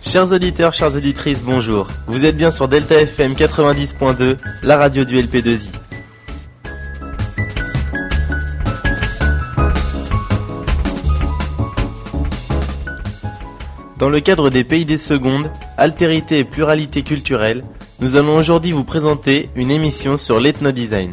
Chers auditeurs, chères auditrices, bonjour. Vous êtes bien sur Delta FM 90.2, la radio du LP2I. Dans le cadre des Pays des Secondes, altérité et pluralité culturelle, nous allons aujourd'hui vous présenter une émission sur l'ethnodesign.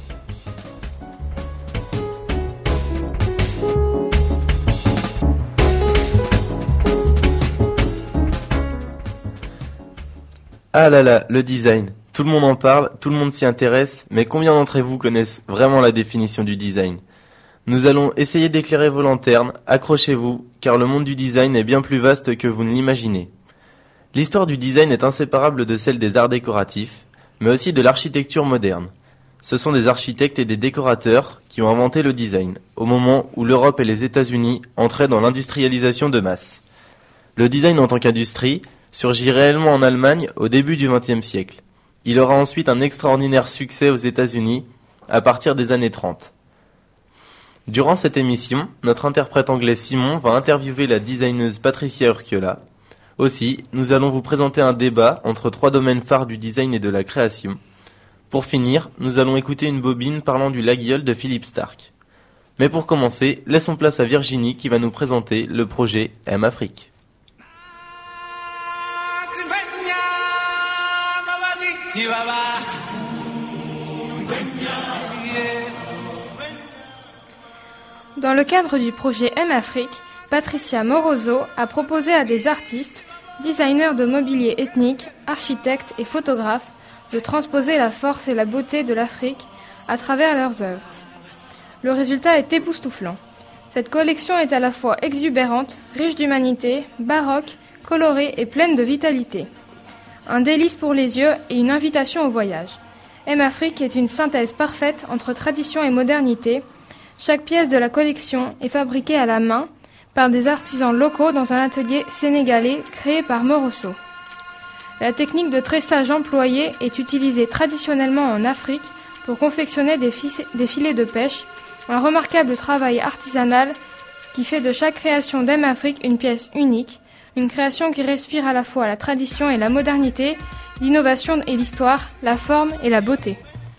Ah là là, le design. Tout le monde en parle, tout le monde s'y intéresse, mais combien d'entre vous connaissent vraiment la définition du design ? Nous allons essayer d'éclairer vos lanternes, accrochez-vous, car le monde du design est bien plus vaste que vous ne l'imaginez. L'histoire du design est inséparable de celle des arts décoratifs, mais aussi de l'architecture moderne. Ce sont des architectes et des décorateurs qui ont inventé le design, au moment où l'Europe et les États-Unis entraient dans l'industrialisation de masse. Le design en tant qu'industrie surgit réellement en Allemagne au début du XXe siècle. Il aura ensuite un extraordinaire succès aux États-Unis à partir des années 30. Durant cette émission, notre interprète anglais Simon va interviewer la designeuse Patricia Urquiola. Aussi, nous allons vous présenter un débat entre trois domaines phares du design et de la création. Pour finir, nous allons écouter une bobine parlant du Laguiole de Philippe Starck. Mais pour commencer, laissons place à Virginie qui va nous présenter le projet M-Afrique. Dans le cadre du projet M-Afrique, Patricia Moroso a proposé à des artistes, designers de mobilier ethnique, architectes et photographes de transposer la force et la beauté de l'Afrique à travers leurs œuvres. Le résultat est époustouflant. Cette collection est à la fois exubérante, riche d'humanité, baroque, colorée et pleine de vitalité. Un délice pour les yeux et une invitation au voyage. M-Afrique est une synthèse parfaite entre tradition et modernité. Chaque pièce de la collection est fabriquée à la main par des artisans locaux dans un atelier sénégalais créé par Moroso. La technique de tressage employée est utilisée traditionnellement en Afrique pour confectionner des filets de pêche, un remarquable travail artisanal qui fait de chaque création d'M-Afrique une pièce unique, une création qui respire à la fois la tradition et la modernité, l'innovation et l'histoire, la forme et la beauté.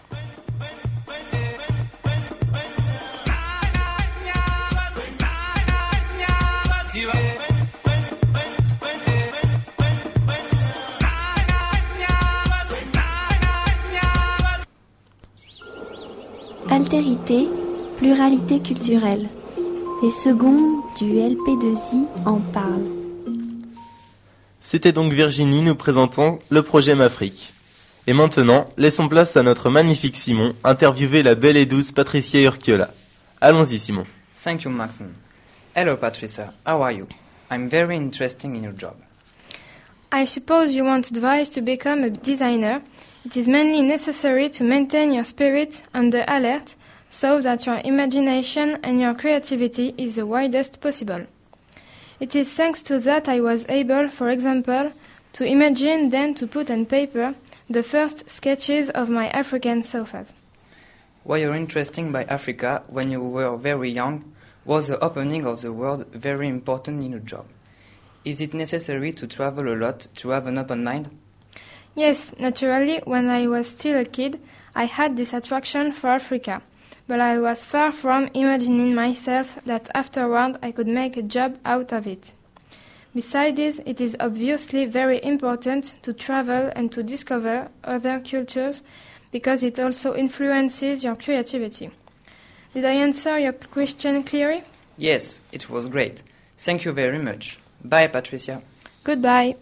Altérité, pluralité culturelle. Les secondes du LP2I en parlent. C'était donc Virginie nous présentant le projet M-Afrique. Et maintenant, laissons place à notre magnifique Simon, interviewer la belle et douce Patricia Urquiola. Allons-y Simon. Thank you, Maxon. Hello, Patricia. How are you? I'm very interested in your job. I suppose you want advice to become a designer. It is mainly necessary to maintain your spirit on the alert so that your imagination and your creativity is the widest possible. It is thanks to that I was able, for example, to imagine then to put on paper the first sketches of my African sofas. Why you're interested by Africa when you were very young was the opening of the world very important in your job. Is it necessary to travel a lot to have an open mind? Yes, naturally, when I was still a kid, I had this attraction for Africa, but I was far from imagining myself that afterward I could make a job out of it. Besides this, it is obviously very important to travel and to discover other cultures because it also influences your creativity. Did I answer your question clearly? Yes, it was great. Thank you very much. Bye, Patricia. Goodbye.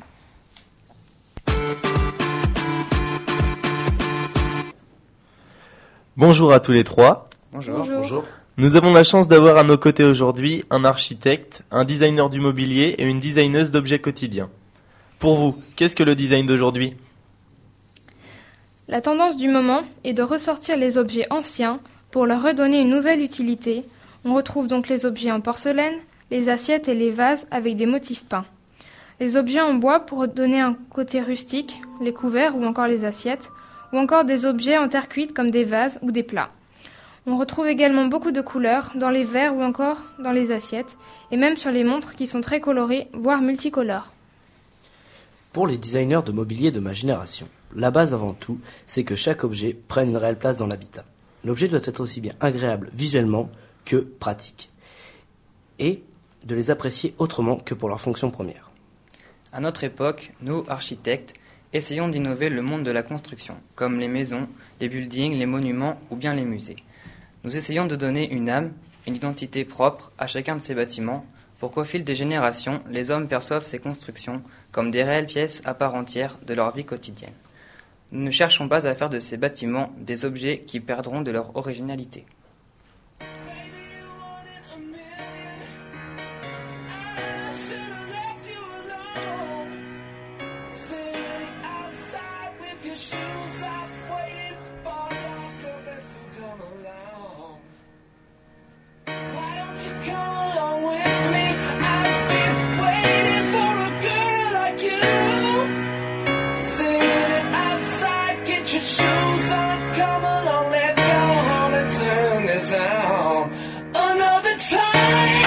Bonjour à tous les trois. Bonjour. Bonjour. Nous avons la chance d'avoir à nos côtés aujourd'hui un architecte, un designer du mobilier et une designeuse d'objets quotidiens. Pour vous, qu'est-ce que le design d'aujourd'hui ? La tendance du moment est de ressortir les objets anciens pour leur redonner une nouvelle utilité. On retrouve donc les objets en porcelaine, les assiettes et les vases avec des motifs peints. Les objets en bois pour donner un côté rustique, les couverts ou encore les assiettes, ou encore des objets en terre cuite comme des vases ou des plats. On retrouve également beaucoup de couleurs dans les verres ou encore dans les assiettes, et même sur les montres qui sont très colorées, voire multicolores. Pour les designers de mobilier de ma génération, la base avant tout, c'est que chaque objet prenne une réelle place dans l'habitat. L'objet doit être aussi bien agréable visuellement que pratique, et de les apprécier autrement que pour leur fonction première. À notre époque, nous, architectes, essayons d'innover le monde de la construction, comme les maisons, les buildings, les monuments ou bien les musées. Nous essayons de donner une âme, une identité propre à chacun de ces bâtiments, pour qu'au fil des générations, les hommes perçoivent ces constructions comme des réelles pièces à part entière de leur vie quotidienne. Nous ne cherchons pas à faire de ces bâtiments des objets qui perdront de leur originalité. Another time